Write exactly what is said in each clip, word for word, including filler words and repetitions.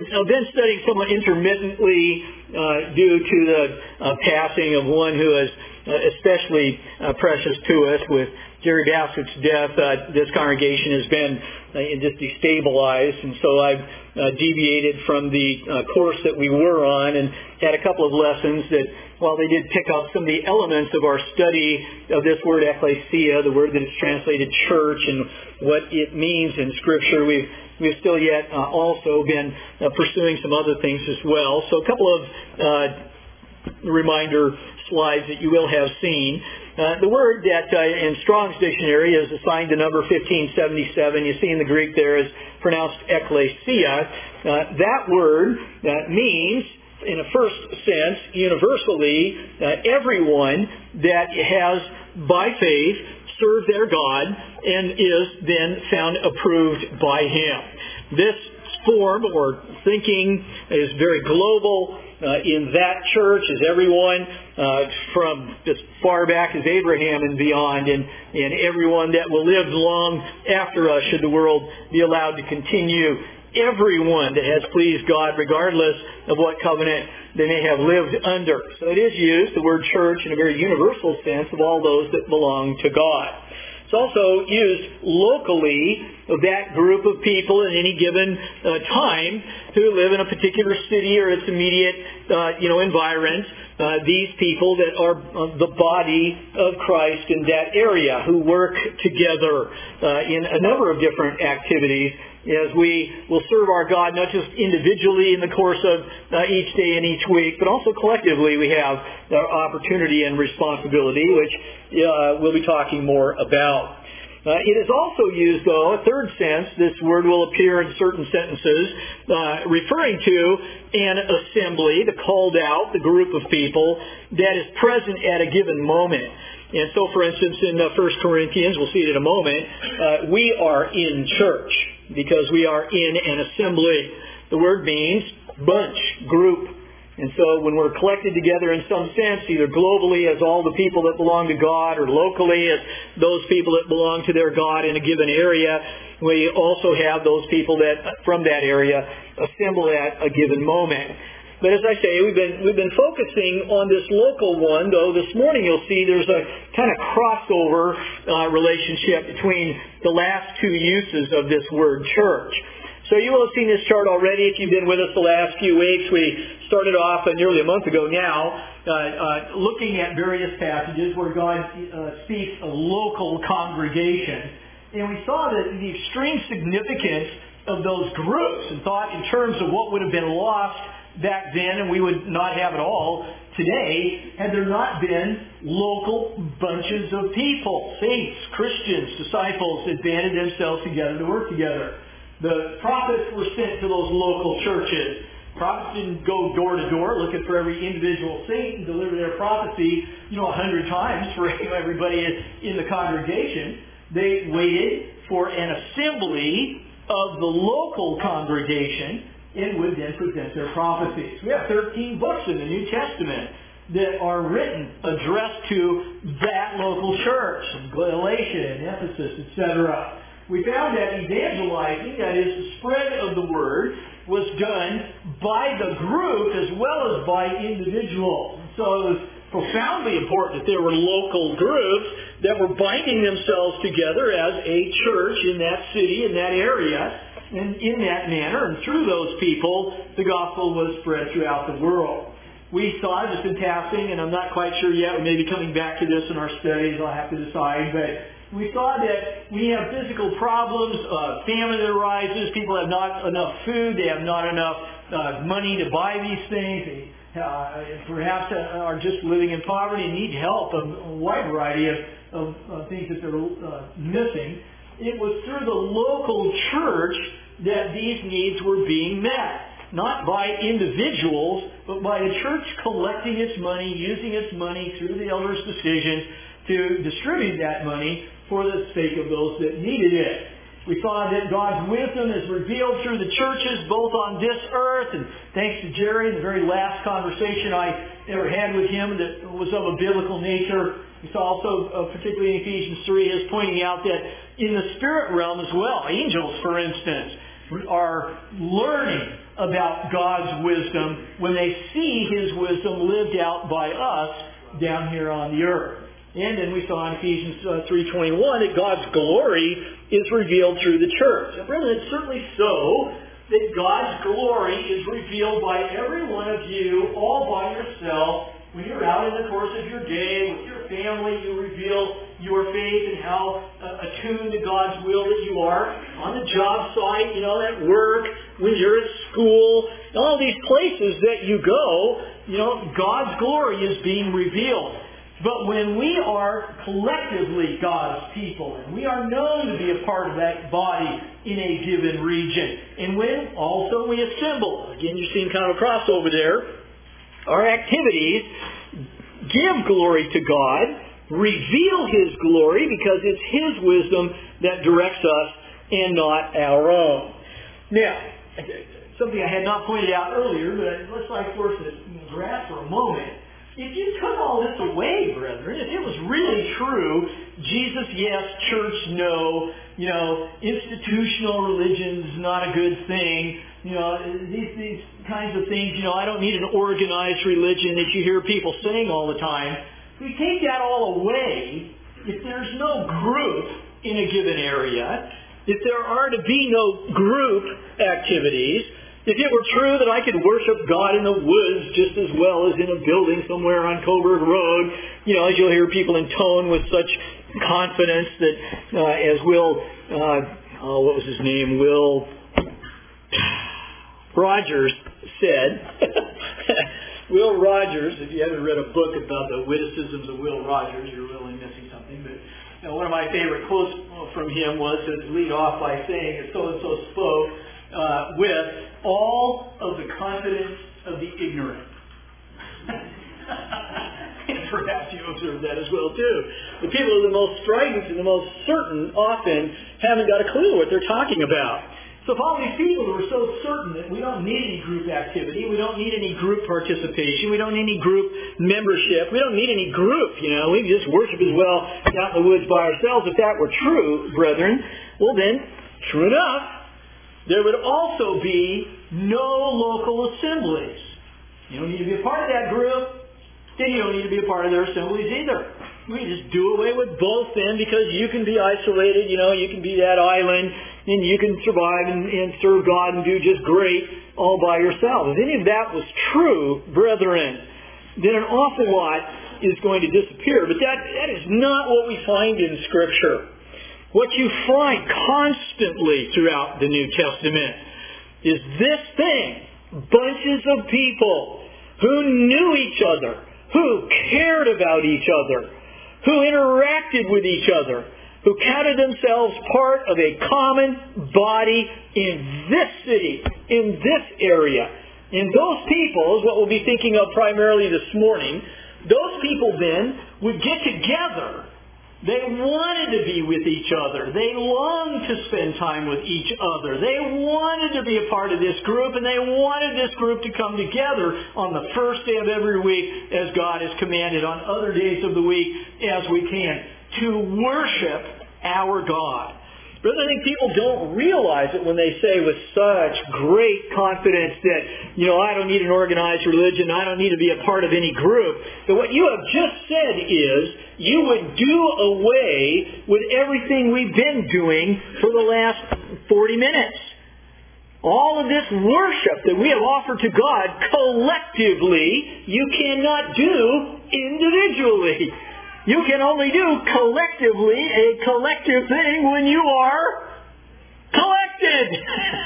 I've been studying somewhat intermittently uh, due to the uh, passing of one who is uh, especially uh, precious to us. With Jerry Bassett's death, uh, this congregation has been uh, just destabilized, and so I've uh, deviated from the uh, course that we were on and had a couple of lessons that, while they did pick up some of the elements of our study of this word ecclesia, the word that is translated church, and what it means in Scripture, we've We've still yet uh, also been uh, pursuing some other things as well. So a couple of uh, reminder slides that you will have seen. Uh, the word that uh, in Strong's dictionary is assigned to number fifteen seventy-seven. You see in the Greek there is pronounced ecclesia. Uh, that word uh, means, in a first sense, universally, uh, everyone that has, by faith, served their God and is then found approved by Him. This form or thinking is very global. Uh, in that church is everyone uh, from as far back as Abraham and beyond, and, and everyone that will live long after us should the world be allowed to continue. Everyone that has pleased God, regardless of what covenant they may have lived under. So it is used, the word church, in a very universal sense of all those that belong to God. It's also used locally of that group of people in any given uh, time who live in a particular city or its immediate uh, you know, environs. Uh, these people that are uh, the body of Christ in that area, who work together uh, in a number of different activities, as we will serve our God not just individually in the course of uh, each day and each week, but also collectively we have our opportunity and responsibility, which uh, we'll be talking more about. Uh, it is also used, though, a third sense. This word will appear in certain sentences, uh, referring to an assembly, the called out, the group of people that is present at a given moment. And so, for instance, in uh, First Corinthians, we'll see it in a moment, uh, we are in church because we are in an assembly. The word means bunch, group. And so when we're collected together in some sense, either globally as all the people that belong to God, or locally as those people that belong to their God in a given area, we also have those people that from that area assemble at a given moment. But as I say, we've been we've been focusing on this local one, though this morning you'll see there's a kind of crossover uh, relationship between the last two uses of this word church. So you will have seen this chart already if you've been with us the last few weeks. We started off uh, nearly a month ago now uh, uh, looking at various passages where God uh, speaks a local congregation. And we saw that the extreme significance of those groups, and thought in terms of what would have been lost back then and we would not have it all today had there not been local bunches of people, saints, Christians, disciples that banded themselves together to work together. The prophets were sent to those local churches. Prophets didn't go door to door looking for every individual saint and deliver their prophecy, you know, a hundred times for everybody in the congregation. They waited for an assembly of the local congregation and would then present their prophecies. We have thirteen books in the New Testament that are written, addressed to that local church, Galatia and Ephesus, et cetera. We found that evangelizing, that is the spread of the word, was done by the group as well as by individuals. So it was profoundly important that there were local groups that were binding themselves together as a church in that city, in that area, and in that manner. And through those people, the gospel was spread throughout the world. We saw, just in passing, and I'm not quite sure yet, we may be coming back to this in our studies, I'll have to decide, but we saw that we have physical problems, uh, famine that arises, people have not enough food, they have not enough uh, money to buy these things, they uh, perhaps uh, are just living in poverty and need help, a, a wide variety of, of uh, things that they're uh, missing. It was through the local church that these needs were being met. Not by individuals, but by the church collecting its money, using its money through the elders' decisions to distribute that money for the sake of those that needed it. We saw that God's wisdom is revealed through the churches, both on this earth, and thanks to Jerry, the very last conversation I ever had with him that was of a biblical nature. We saw also, uh, particularly in Ephesians three, his pointing out that in the spirit realm as well, angels, for instance, are learning about God's wisdom when they see His wisdom lived out by us down here on the earth. And then we saw in Ephesians uh, three twenty-one that God's glory is revealed through the church. And brethren, it's certainly so that God's glory is revealed by every one of you all by yourself. When you're out in the course of your day with your family, you reveal your faith and how uh, attuned to God's will that you are. On the job site, you know, at work, when you're at school, all these places that you go, you know, God's glory is being revealed. But when we are collectively God's people, and we are known to be a part of that body in a given region, and when also we assemble, again, you're seeing kind of a crossover there, our activities give glory to God, reveal His glory, because it's His wisdom that directs us and not our own. Now, something I had not pointed out earlier, but let's like force this grasp for a moment. If you took all this away, brethren, if it was really true, Jesus, yes, church, no, you know, institutional religion's not a good thing, you know, these, these kinds of things, you know, I don't need an organized religion that you hear people saying all the time. If we take that all away, if there's no group in a given area, if there are to be no group activities, if it were true that I could worship God in the woods just as well as in a building somewhere on Coburg Road, you know, as you'll hear people intone with such confidence that, uh, as Will, uh, oh, what was his name, Will Rogers said, Will Rogers, if you haven't read a book about the witticisms of Will Rogers, you're really missing something, but you know, one of my favorite quotes from him was to lead off by saying that so-and-so spoke uh, with all of the confidence of the ignorant. And perhaps you observe that as well too. The people who are the most strident and the most certain often haven't got a clue what they're talking about. So if all these people who are so certain that we don't need any group activity, we don't need any group participation, we don't need any group membership, we don't need any group, you know, we can just worship as well out in the woods by ourselves. If that were true, brethren, well then, true enough, there would also be no local assemblies. You don't need to be a part of that group, then you don't need to be a part of their assemblies either. We just do away with both then, because you can be isolated, you know, you can be that island, and you can survive and, and serve God and do just great all by yourself. If any of that was true, brethren, then an awful lot is going to disappear. But that, that is not what we find in Scripture. What you find constantly throughout the New Testament is this thing. Bunches of people who knew each other, who cared about each other, who interacted with each other, who counted themselves part of a common body in this city, in this area. And those people is what we'll be thinking of primarily this morning. Those people then would get together. They wanted to be with each other. They longed to spend time with each other. They wanted to be a part of this group, and they wanted this group to come together on the first day of every week as God has commanded, on other days of the week as we can, to worship our God. But I think people don't realize it when they say with such great confidence that, you know, I don't need an organized religion, I don't need to be a part of any group. But what you have just said is you would do away with everything we've been doing for the last forty minutes. All of this worship that we have offered to God collectively, you cannot do individually. You can only do collectively a collective thing when you are collected.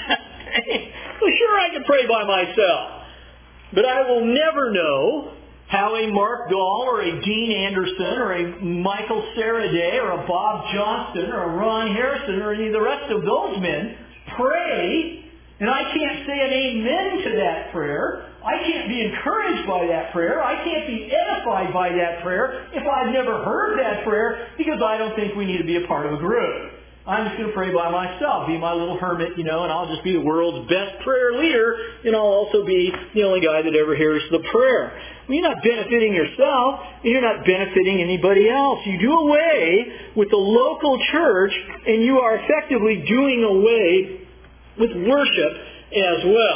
Well, sure, I can pray by myself, but I will never know how a Mark Dahl or a Dean Anderson or a Michael Saraday or a Bob Johnston or a Ron Harrison or any of the rest of those men pray, and I can't say an amen to that prayer. I can't be encouraged by that prayer. I can't be edified by that prayer if I've never heard that prayer, because I don't think we need to be a part of a group. I'm just going to pray by myself, be my little hermit, you know, and I'll just be the world's best prayer leader, and I'll also be the only guy that ever hears the prayer. Well, you're not benefiting yourself, and you're not benefiting anybody else. You do away with the local church, and you are effectively doing away with worship as well.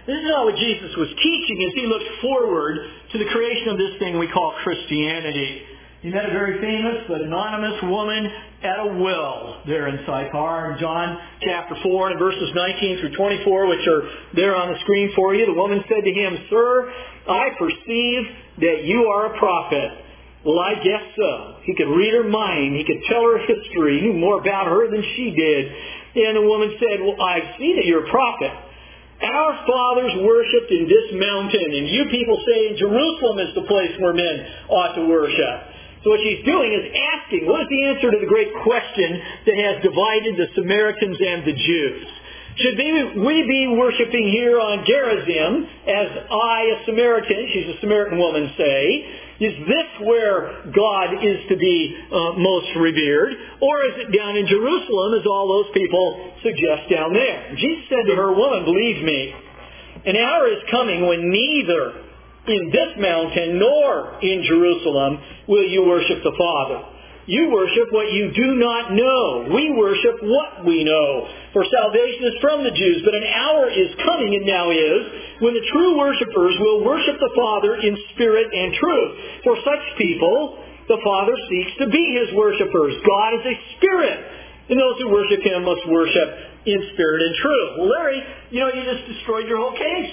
This is not what Jesus was teaching as he looked forward to the creation of this thing we call Christianity. He met a very famous but anonymous woman at a well there in Sychar. In John chapter four and verses nineteen through twenty-four, which are there on the screen for you, the woman said to him, "Sir, I perceive that you are a prophet." Well, I guess so. He could read her mind. He could tell her history. He knew more about her than she did. And the woman said, "Well, I see that you're a prophet. Our fathers worshipped in this mountain, and you people say Jerusalem is the place where men ought to worship." So what she's doing is asking, what is the answer to the great question that has divided the Samaritans and the Jews? Should we be worshiping here on Gerizim, as I, a Samaritan, she's a Samaritan woman, say? Is this where God is to be uh, most revered? Or is it down in Jerusalem, as all those people suggest down there? Jesus said to her, "Woman, believe me, an hour is coming when neither in this mountain nor in Jerusalem will you worship the Father. You worship what you do not know. We worship what we know. For salvation is from the Jews. But an hour is coming, and now is, when the true worshipers will worship the Father in spirit and truth. For such people, the Father seeks to be His worshipers. God is a spirit, and those who worship Him must worship in spirit and truth." Well, Larry, you know, you just destroyed your whole case.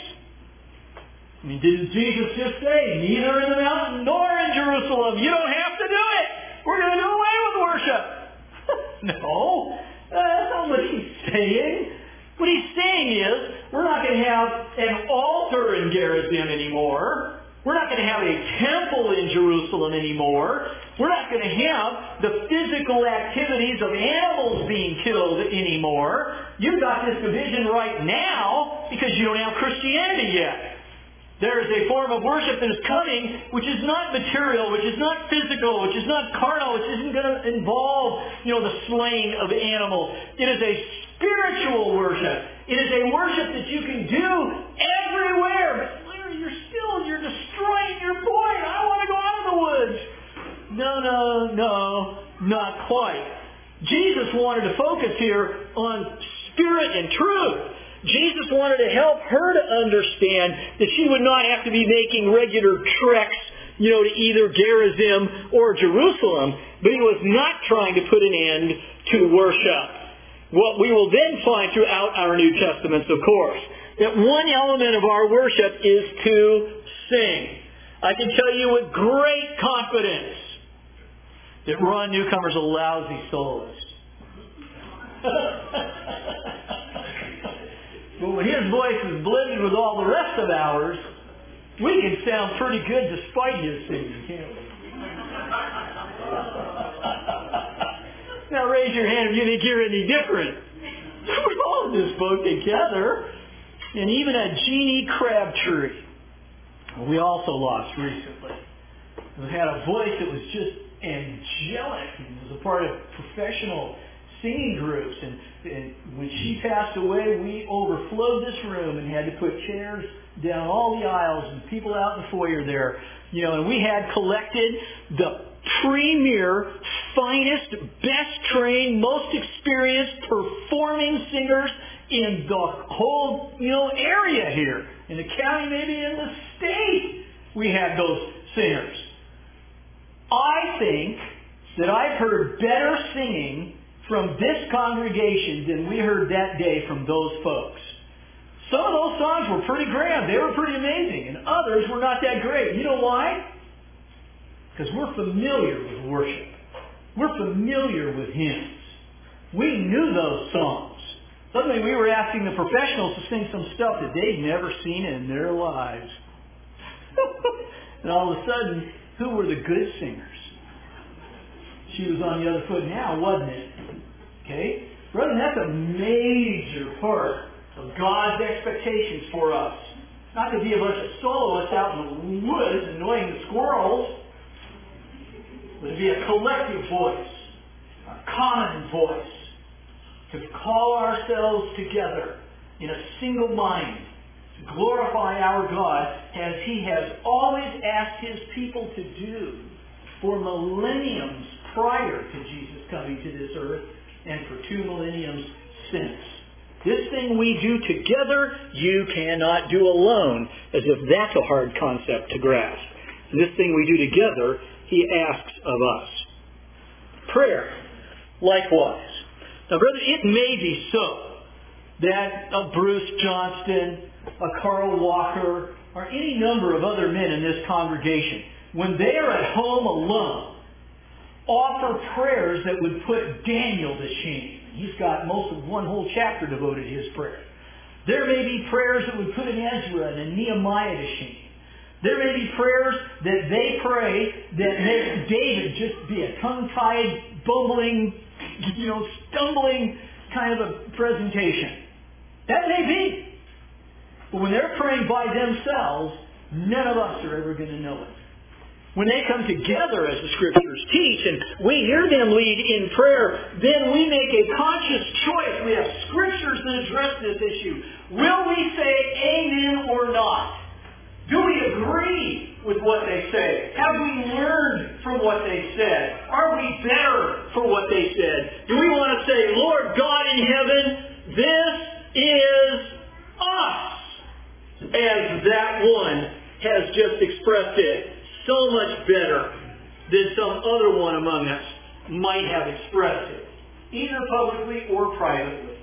I mean, didn't Jesus just say, neither in the mountain nor in Jerusalem? You don't have to do it. We're going to do away with worship. No, uh, that's not what he's saying. What he's saying is, we're not going to have an altar in Gerizim anymore. We're not going to have a temple in Jerusalem anymore. We're not going to have the physical activities of animals being killed anymore. You've got this division right now because you don't have Christianity yet. There is a form of worship that is coming which is not material, which is not physical, which is not carnal, which isn't going to involve, you know, the slaying of animals. It is a spiritual worship. It is a worship that you can do everywhere. But Larry, you're still, you're destroying your point. I want to go out of the woods. No, no, no, not quite. Jesus wanted to focus here on spirit and truth. Jesus wanted to help her to understand that she would not have to be making regular treks, you know, to either Gerizim or Jerusalem, but he was not trying to put an end to worship. What we will then find throughout our New Testaments, of course, that one element of our worship is to sing. I can tell you with great confidence that Ron Newcomer's a lousy soloist. But when his voice is blended with all the rest of ours, we can sound pretty good despite his singing, can't we? Now raise your hand if you think you're any different. We're all in this boat together. And even a Jeannie Crabtree, we also lost recently, who had a voice that was just angelic and was a part of professional singing groups, and, and when she passed away, we overflowed this room and had to put chairs down all the aisles and people out in the foyer there, you know, and we had collected the premier, finest, best trained, most experienced performing singers in the whole, you know, area here, in the county, maybe in the state. We had those singers. I think that I've heard better singing from this congregation than we heard that day from those folks. Some of those songs were pretty grand. They were pretty amazing. And others were not that great. You know why? Because we're familiar with worship. We're familiar with hymns. We knew those songs. Suddenly we were asking the professionals to sing some stuff that they'd never seen in their lives. And all of a sudden, who were the good singers? She was on the other foot now, wasn't it? Okay? Brother, that's a major part of God's expectations for us. Not to be a bunch of soloists out in the woods annoying the squirrels, but to be a collective voice, a common voice, to call ourselves together in a single mind, to glorify our God as He has always asked His people to do for millenniums prior to Jesus coming to this earth and for two millenniums since. This thing we do together, you cannot do alone, as if that's a hard concept to grasp. And this thing we do together, he asks of us. Prayer, likewise. Now, brother, it may be so that a Bruce Johnston, a Carl Walker, or any number of other men in this congregation, when they are at home alone, offer prayers that would put Daniel to shame. He's got most of one whole chapter devoted to his prayer. There may be prayers that would put an Ezra and Nehemiah to shame. There may be prayers that they pray that make David just be a tongue-tied, bumbling, you know, stumbling kind of a presentation. That may be. But when they're praying by themselves, none of us are ever going to know it. When they come together, as the Scriptures teach, and we hear them lead in prayer, then we make a conscious choice. We have Scriptures that address this issue. Will we say amen or not? Do we agree with what they say? Have we learned from what they said? Are we better for what they said? Do we want to say, Lord God in heaven, this is us, as that one has just expressed it so much better than some other one among us might have expressed it, either publicly or privately.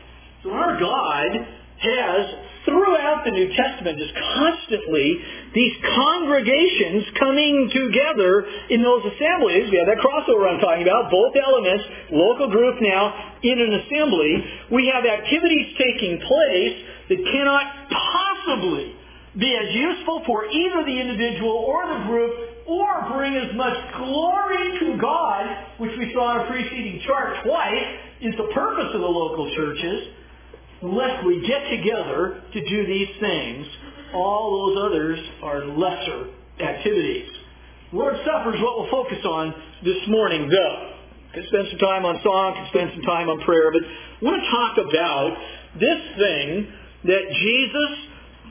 So our God has, throughout the New Testament, just constantly these congregations coming together in those assemblies. We have that crossover I'm talking about, both elements, local group now in an assembly. We have activities taking place that cannot possibly be as useful for either the individual or the group, or bring as much glory to God, which we saw in a preceding chart twice, is the purpose of the local churches, unless we get together to do these things. All those others are lesser activities. Lord's Supper is what we'll focus on this morning, though. Could spend some time on song, could spend some time on prayer, but I want to talk about this thing that Jesus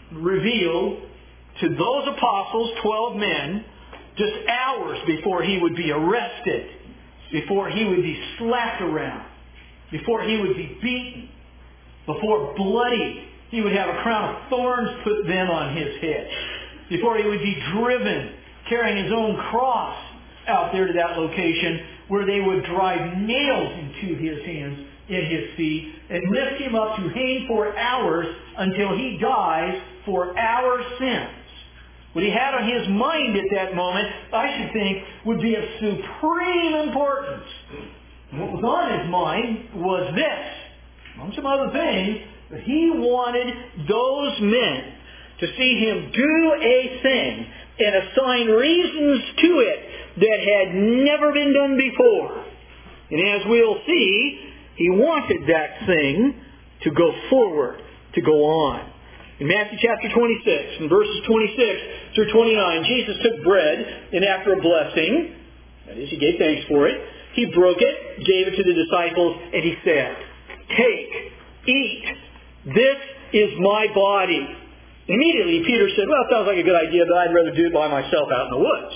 revealed to those apostles, twelve men, just hours before he would be arrested, before he would be slapped around, before he would be beaten, before bloody, he would have a crown of thorns put then on his head, before he would be driven, carrying his own cross out there to that location where they would drive nails into his hands and his feet and lift him up to hang for hours until he dies for our sins. What he had on his mind at that moment, I should think, would be of supreme importance. And what was on his mind was this, among some other things, that he wanted those men to see him do a thing and assign reasons to it that had never been done before. And as we'll see, he wanted that thing to go forward, to go on. In Matthew chapter twenty-six, in verses twenty-six through twenty-nine, Jesus took bread, and after a blessing, that is, he gave thanks for it, he broke it, gave it to the disciples, and he said, "Take, eat, this is my body." Immediately Peter said, "Well, it sounds like a good idea, but I'd rather do it by myself out in the woods."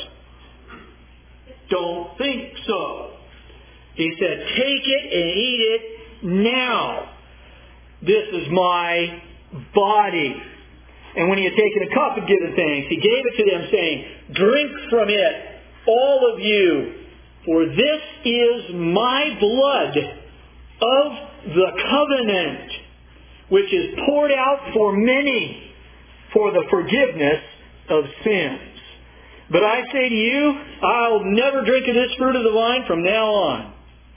Don't think so. He said, "Take it and eat it now. This is my body." And when he had taken a cup and given thanks, he gave it to them, saying, "Drink from it, all of you, for this is my blood of the covenant, which is poured out for many for the forgiveness of sins. But I say to you, I'll never drink of this fruit of the vine from now on."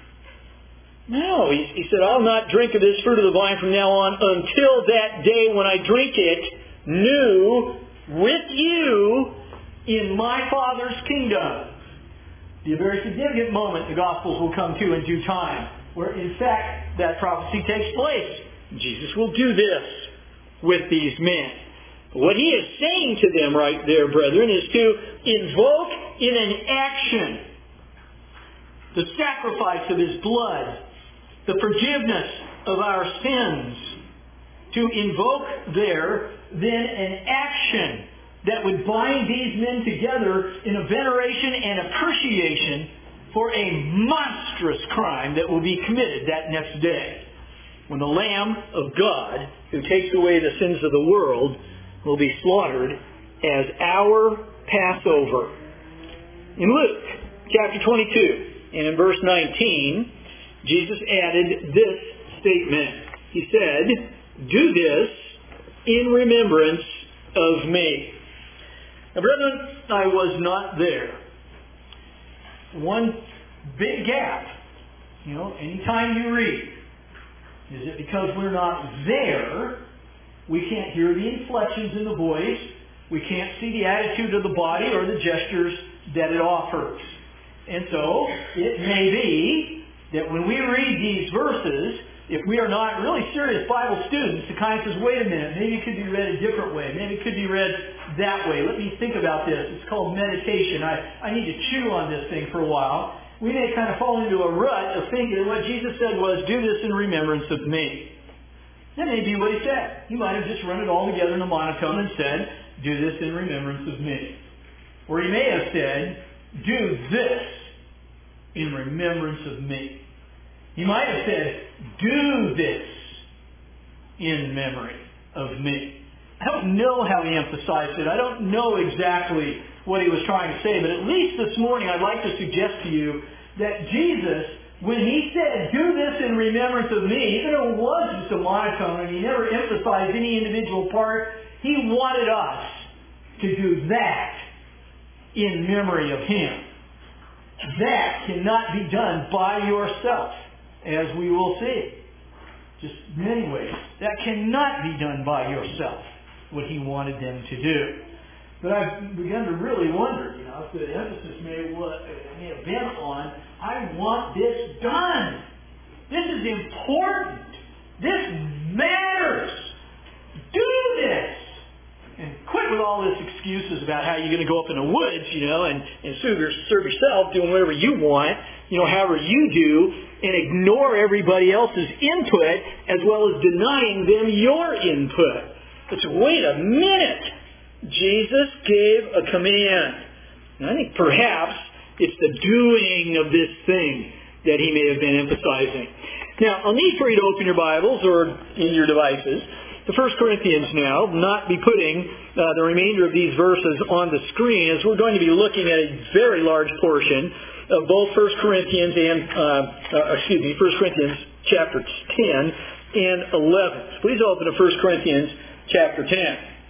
No, he, he said, "I'll not drink of this fruit of the vine from now on until that day when I drink it new with you in my Father's kingdom." Be a very significant moment the Gospels will come to in due time, where in fact that prophecy takes place. Jesus will do this with these men. What he is saying to them right there, brethren, is to invoke in an action the sacrifice of his blood, the forgiveness of our sins, to invoke there then an action that would bind these men together in a veneration and appreciation for a monstrous crime that will be committed that next day. when the Lamb of God, who takes away the sins of the world, will be slaughtered as our Passover. In Luke chapter twenty-two and in verse nineteen, Jesus added this statement. He said, "Do this in remembrance of me." Now, brethren, I was not there. One big gap. You know, anytime you read, is it because we're not there, we can't hear the inflections in the voice, we can't see the attitude of the body or the gestures that it offers. And so, it may be that when we read these verses, if we are not really serious Bible students, the kind says, wait a minute, maybe it could be read a different way. Maybe it could be read that way. Let me think about this. It's called meditation. I, I need to chew on this thing for a while. We may kind of fall into a rut of thinking what Jesus said was, do this in remembrance of me. That may be what he said. He might have just run it all together in a monotone and said, do this in remembrance of me. Or he may have said, do this in remembrance of me. He might have said, do this in memory of me. I don't know how he emphasized it. I don't know exactly what he was trying to say, but at least this morning I'd like to suggest to you that Jesus, when he said, do this in remembrance of me, even though it was just a monotone and he never emphasized any individual part, he wanted us to do that in memory of him. That cannot be done by yourself, as we will see. Just many ways. That cannot be done by yourself, what he wanted them to do. But I've begun to really wonder, you know, if the emphasis may, may have been on, I want this done. This is important. This matters. Do this. And quit with all this excuses about how you're going to go up in the woods, you know, and, and serve, your, serve yourself, doing whatever you want, you know, however you do, and ignore everybody else's input as well as denying them your input. But wait a minute. Jesus gave a command. And I think perhaps it's the doing of this thing that he may have been emphasizing. Now, I'll need for you to open your Bibles or in your devices to First Corinthians now, not be putting uh, the remainder of these verses on the screen, as we're going to be looking at a very large portion of both First Corinthians and, uh, uh, excuse me, First Corinthians chapter ten and eleven. So please open to First Corinthians chapter ten.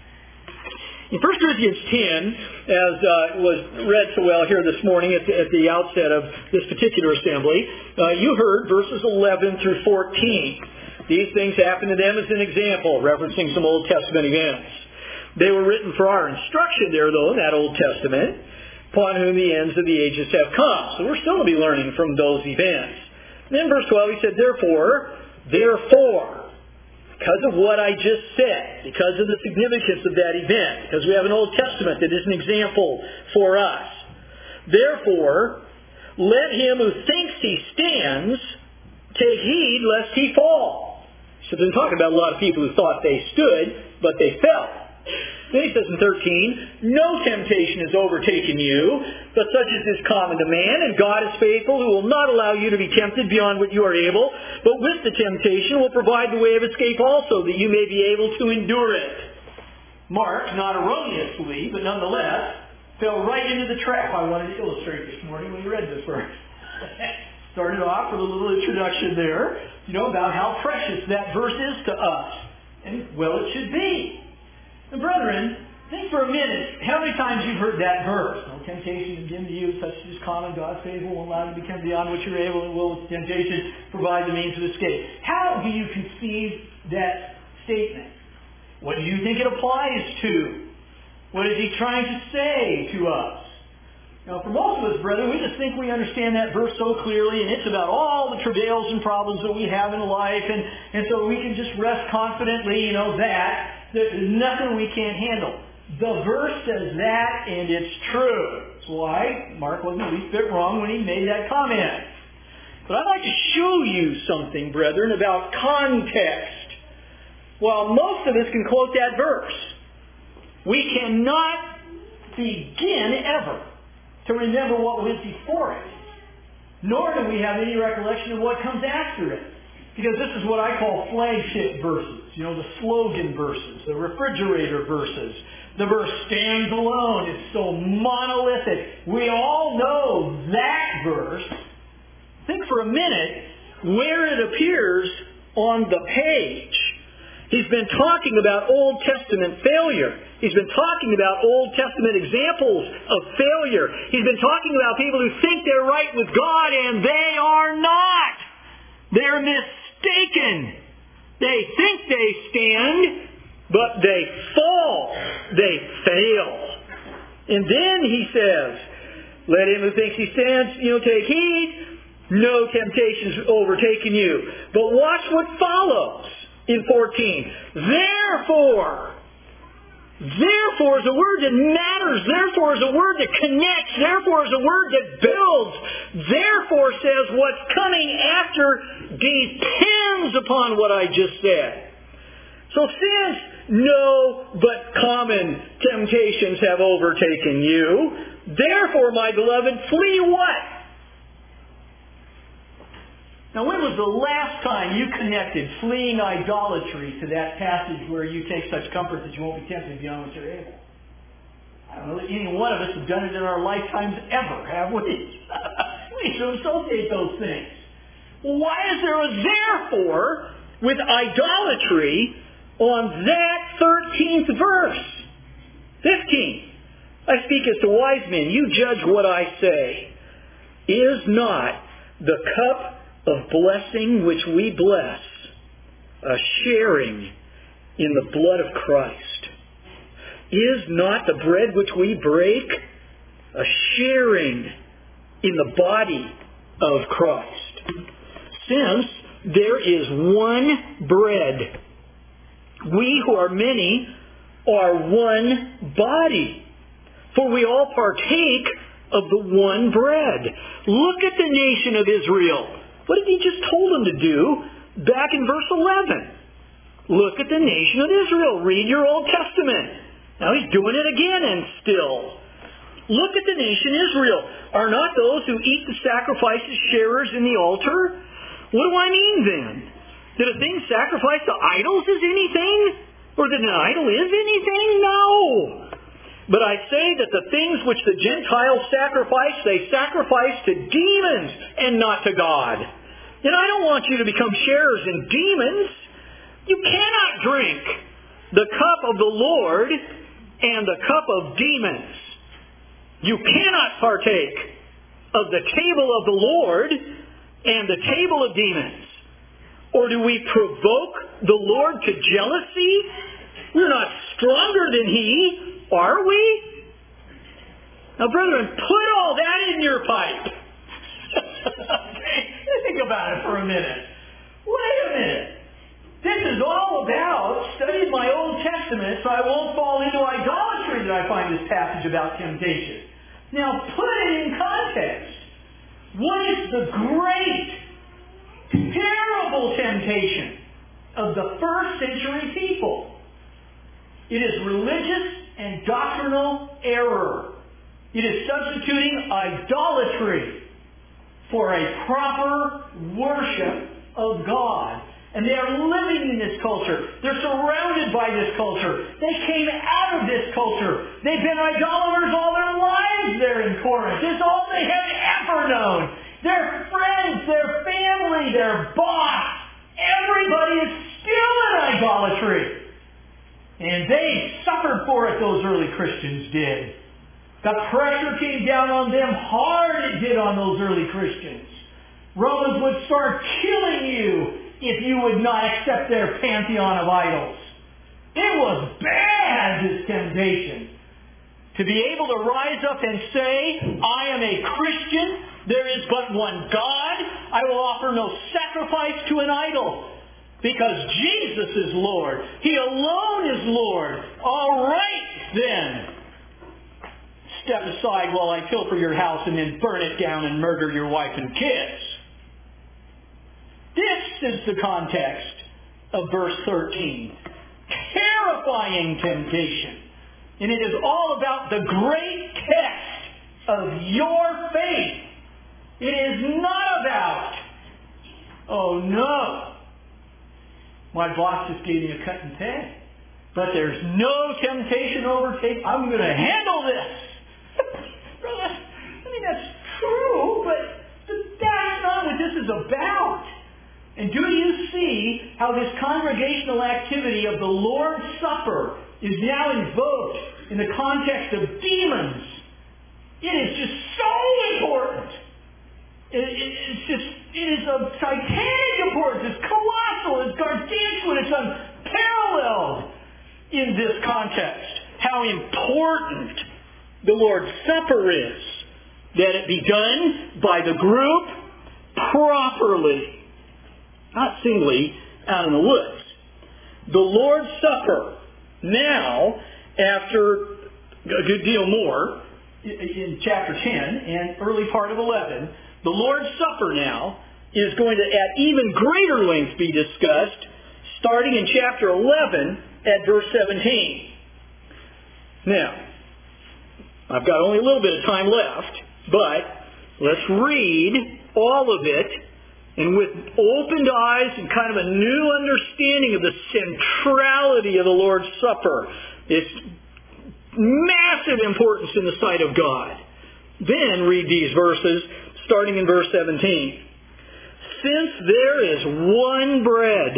In First Corinthians ten, as uh, was read so well here this morning at the, at the outset of this particular assembly, uh, you heard verses eleven through fourteen. These things happened to them as an example, referencing some Old Testament events. They were written for our instruction there, though, in that Old Testament, upon whom the ends of the ages have come. So we're still going to be learning from those events. And then verse twelve, he said, Therefore, therefore, because of what I just said, because of the significance of that event, because we have an Old Testament that is an example for us, therefore, let him who thinks he stands take heed lest he fall. So they're talking about a lot of people who thought they stood, but they fell. Then he says in thirteen, No temptation has overtaken you, but such as is common to man, and God is faithful, who will not allow you to be tempted beyond what you are able, but with the temptation will provide the way of escape also, that you may be able to endure it. Mark, not erroneously, but nonetheless, fell right into the trap I wanted to illustrate this morning when you read this verse. Started off with a little introduction there, you know, about how precious that verse is to us. And, well, it should be. And, brethren, think for a minute, how many times you've heard that verse? No temptation is given to you, such as is common. God's faithful, will allow you to become beyond what you're able, and will with temptation provide the means of escape. How do you conceive that statement? What do you think it applies to? What is he trying to say to us? Now, for most of us, brethren, we just think we understand that verse so clearly, and it's about all the travails and problems that we have in life, and, and so we can just rest confidently, you know, that, that there's nothing we can't handle. The verse says that, and it's true. That's why Mark wasn't the least bit wrong when he made that comment. But I'd like to show you something, brethren, about context. While most of us can quote that verse, we cannot begin ever to remember what was before it, nor do we have any recollection of what comes after it. Because this is what I call flagship verses. You know, the slogan verses, the refrigerator verses. The verse stands alone. It's so monolithic. We all know that verse. Think for a minute where it appears on the page. He's been talking about Old Testament failure. He's been talking about Old Testament examples of failure. He's been talking about people who think they're right with God and they are not. They're mistaken. They think they stand, but they fall. They fail. And then he says, let him who thinks he stands, you know, take heed. No temptations overtaken you. But watch what follows in fourteen. Therefore. Therefore is a word that matters. Therefore is a word that connects. Therefore is a word that builds. Therefore says what's coming after depends upon what I just said. So since no but common temptations have overtaken you, therefore, my beloved, flee what? Now, when was the last time you connected fleeing idolatry to that passage where you take such comfort that you won't be tempted beyond what you're able? I don't know that any one of us have done it in our lifetimes ever, have we? We should associate those things. Well, why is there a therefore with idolatry on that thirteenth verse? fifteen. I speak as to wise men. You judge what I say. Is not the cup of blessing which we bless a sharing in the blood of Christ? Is not the bread which we break a sharing in the body of Christ? Since there is one bread, we who are many are one body, for we all partake of the one bread. Look at the nation of Israel. What did he just told them to do back in verse eleven? Look at the nation of Israel. Read your Old Testament. Now he's doing it again and still. Look at the nation Israel. Are not those who eat the sacrifices sharers in the altar? What do I mean then? That a thing sacrificed to idols is anything? Or that an idol is anything? No. But I say that the things which the Gentiles sacrifice, they sacrifice to demons and not to God. And I don't want you to become sharers in demons. You cannot drink the cup of the Lord and the cup of demons. You cannot partake of the table of the Lord and the table of demons. Or do we provoke the Lord to jealousy? We're not stronger than He. Are we? Now, brethren, put all that in your pipe. Okay, think about it for a minute. Wait a minute. This is all about studying my Old Testament so I won't fall into idolatry that I find this passage about temptation. Now, put it in context. What is the great, terrible temptation of the first century people? It is religious and doctrinal error. It is substituting idolatry for a proper worship of God. And they are living in this culture. They're surrounded by this culture. They came out of this culture. They've been idolaters all their lives there in Corinth. It's all they have ever known. Their friends, their family, their boss, everybody is still in idolatry. And they suffered for it, those early Christians did. The pressure came down on them hard, it did on those early Christians. Romans would start killing you if you would not accept their pantheon of idols. It was bad, this temptation. To be able to rise up and say, I am a Christian, there is but one God, I will offer no sacrifice to an idol. Because Jesus is Lord. He alone is Lord. All right, then. Step aside while I pilfer your house and then burn it down and murder your wife and kids. This is the context of verse thirteen. Terrifying temptation. And it is all about the great test of your faith. It is not about, oh no, My boss just gave me a cut in pay. But there's no temptation overtake. I'm going to handle this. Brother, I mean, that's true, but, but that's not what this is about. And do you see how this congregational activity of the Lord's Supper is now invoked in the context of demons? It is just so important. It, it, it's just, it is of titanic importance. It's colossal. It's gargantuan. It's unparalleled in this context. How important the Lord's Supper is. That it be done by the group properly. Not singly out in the woods. The Lord's Supper, now, after a good deal more, in chapter ten and early part of eleven, the Lord's Supper now is going to at even greater length be discussed, starting in chapter eleven at verse seventeen. Now, I've got only a little bit of time left, but let's read all of it, and with opened eyes and kind of a new understanding of the centrality of the Lord's Supper, its massive importance in the sight of God. Then read these verses, starting in verse seventeen. Since there is one bread,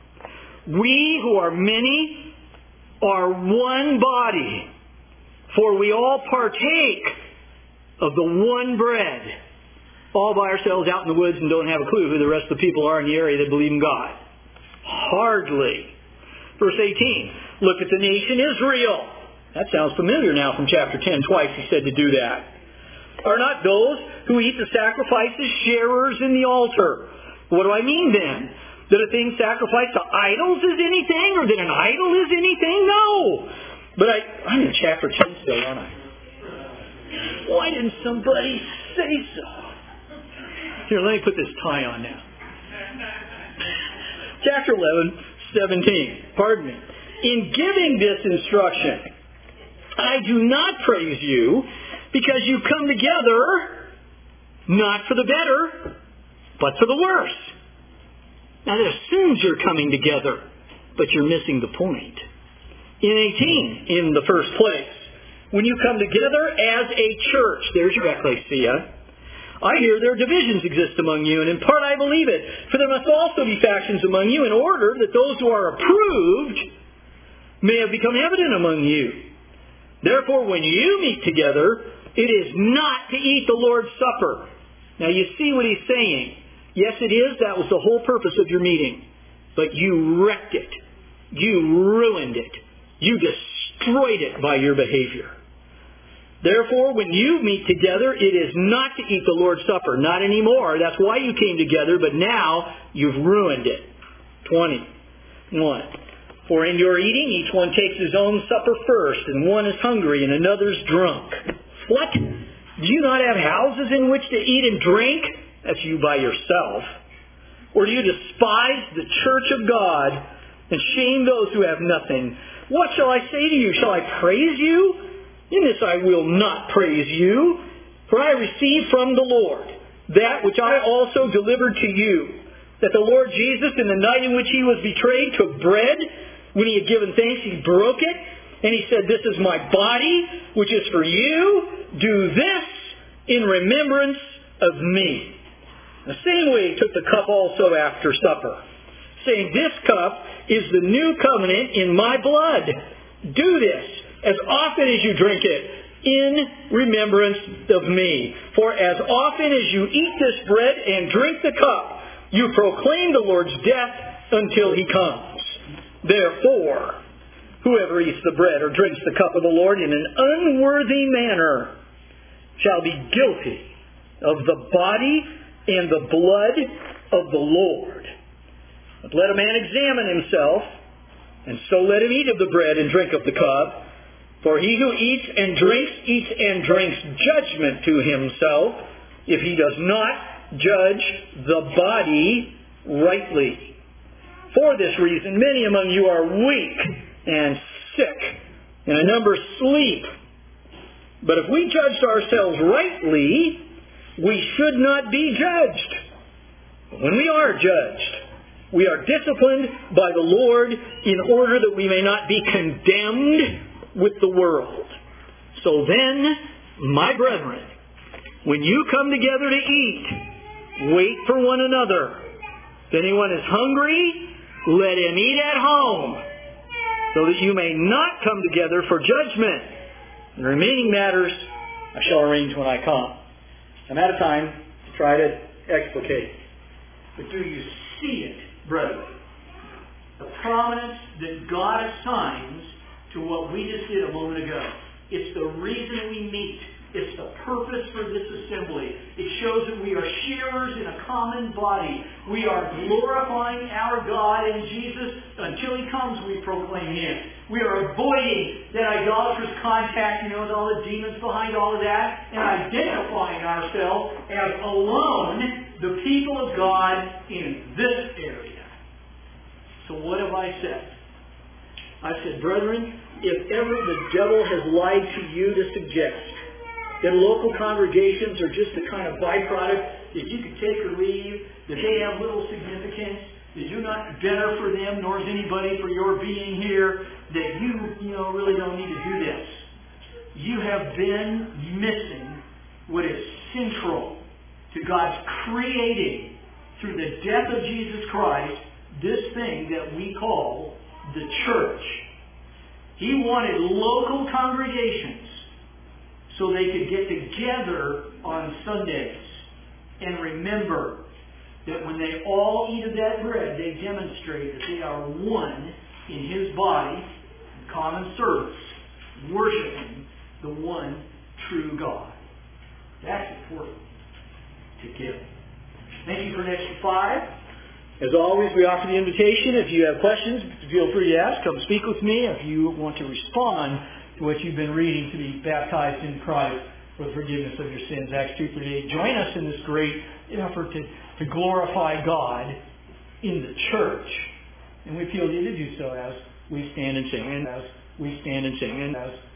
we who are many are one body, for we all partake of the one bread. All by ourselves out in the woods and don't have a clue who the rest of the people are in the area that believe in God. Hardly. Verse eighteen. Look at the nation Israel. That sounds familiar now from chapter ten. Twice he said to do that. Are not those who eat the sacrifices sharers in the altar? What do I mean then? That a thing sacrificed to idols is anything, or that an idol is anything? No. But I, I'm in chapter ten still, aren't I? Why didn't somebody say so? Here, let me put this tie on now. Chapter eleven, seventeen. Pardon me. In giving this instruction, I do not praise you because you come together not for the better, but for the worse. Now, that assumes you're coming together, but you're missing the point. In eighteen, in the first place, when you come together as a church, there's your ecclesia, I hear there are divisions exist among you, and in part I believe it. For there must also be factions among you, in order that those who are approved may have become evident among you. Therefore, when you meet together, it is not to eat the Lord's Supper. Now you see what he's saying. Yes, it is. That was the whole purpose of your meeting. But you wrecked it. You ruined it. You destroyed it by your behavior. Therefore, when you meet together, it is not to eat the Lord's Supper. Not anymore. That's why you came together, but now you've ruined it. twenty-one. For in your eating, each one takes his own supper first, and one is hungry and another's drunk. What? Do you not have houses in which to eat and drink? That's you by yourself. Or do you despise the church of God and shame those who have nothing? What shall I say to you? Shall I praise you? In this I will not praise you, for I received from the Lord that which I also delivered to you, that the Lord Jesus, in the night in which he was betrayed, took bread. When he had given thanks, he broke it, and he said, "This is my body, which is for you. Do this in remembrance of me." The same way he took the cup also after supper, saying, "This cup is the new covenant in my blood. Do this as often as you drink it in remembrance of me. For as often as you eat this bread and drink the cup, you proclaim the Lord's death until he comes. Therefore, whoever eats the bread or drinks the cup of the Lord in an unworthy manner shall be guilty of the body and the blood of the Lord. But let a man examine himself, and so let him eat of the bread and drink of the cup. For he who eats and drinks, eats and drinks judgment to himself, if he does not judge the body rightly. For this reason, many among you are weak and sick, and a number sleep. But if we judged ourselves rightly, we should not be judged. But when we are judged, We are disciplined by the Lord in order that we may not be condemned with the world. So then, my brethren, when you come together to eat, wait for one another. If anyone is hungry, let him eat at home, so that you may not come together for judgment. And the remaining matters I shall arrange when I come. I'm out of time to try to explicate. But do you see it, brethren? The prominence that God assigns to what we just did a moment ago. It's the reason we meet. It's the purpose for this assembly. It shows that we are sharers in a common body. We are glorifying our God, and Jesus, until He comes, we proclaim Him. We are avoiding that idolatrous contact, you know, with all the demons behind all of that, and identifying ourselves as alone the people of God in this area. So what have I said? I said, brethren, if ever the devil has lied to you to suggest that local congregations are just a kind of byproduct that you can take or leave, that they have little significance, that you're not better for them, nor is anybody for your being here, that you, you know, really don't need to do this. You have been missing what is central to God's creating, through the death of Jesus Christ, this thing that we call the church. He wanted local congregations so they could get together on Sundays and remember that when they all eat of that bread, they demonstrate that they are one in His body, in common service, worshiping the one true God. That's important to give. Thank you for an extra five. As always, we offer the invitation. If you have questions, feel free to ask. Come speak with me. If you want to respond to what you've been reading, to be baptized in Christ for the forgiveness of your sins, Acts two thirty-eight. Join us in this great effort to, to glorify God in the church. And we appeal to you to do so as we stand and sing. And as we stand and sing. And as